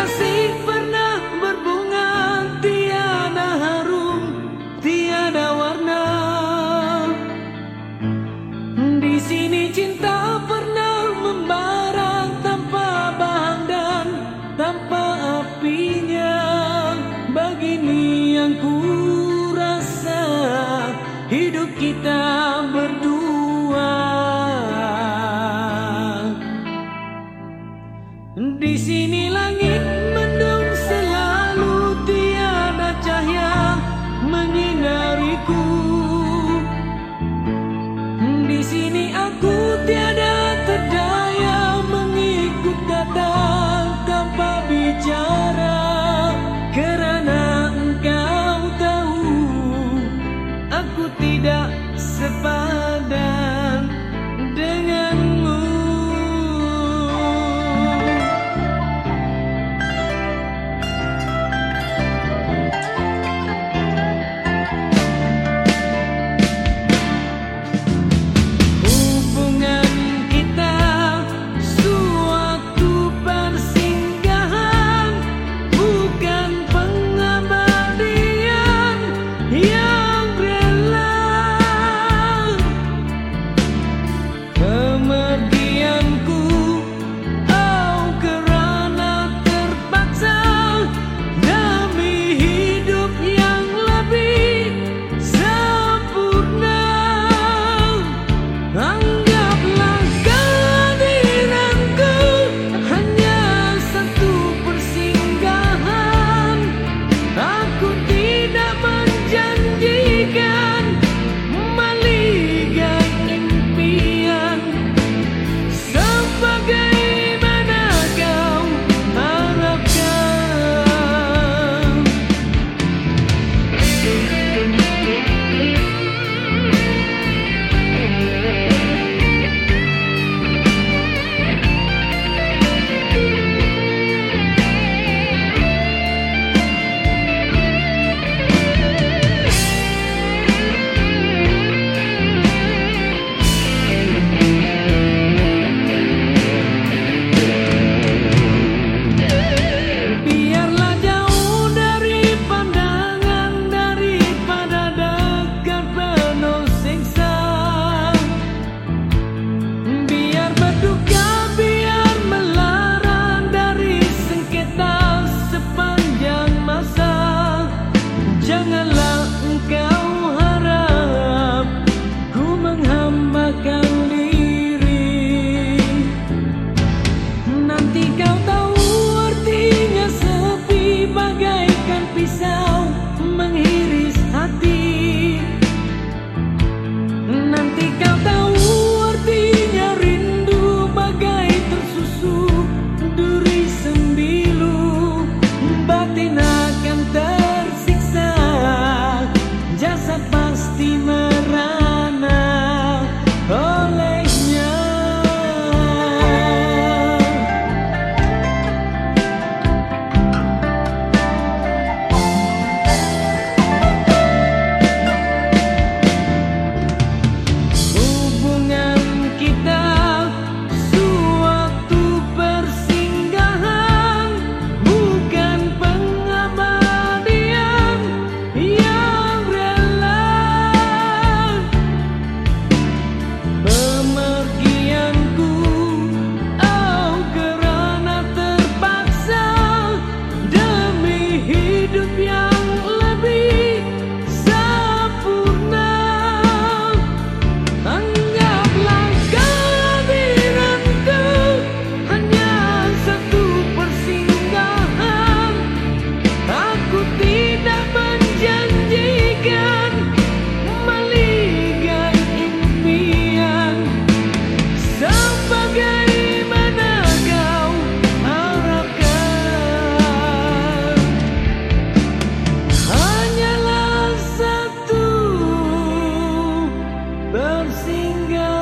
kasih pernah berbunga, tiada harum, tiada warna. Di sini cinta pernah membara tanpa bahan dan tanpa apinya. Begini yang ku rasa hidup kita berdua. Di sini langit mendung selalu, tiada cahaya menyinariku. Di sini aku tiada terdaya mengikut kata tanpa bicara. Kerana engkau tahu aku tidak sepadan denganmu. Janganlah engkau harap ku menghambakan diri. Nanti kau tahu artinya sepi bagaikan pisau mengiris hati. Nanti kau tahu artinya rindu bagai tersusuk duri sembilu. Batin akan jasad pasti merana olehnya. Hubungan kita suatu persinggahan, bukan pengabadian yang pemergianku, oh kerana terpaksa demi hidup yang lebih sempurna. Anggaplah kehadiranku hanya satu persinggahan. Aku tidak menjanjikan meligai impian. Sebagaimana kau harapkan, hanyalah satu persinggahan.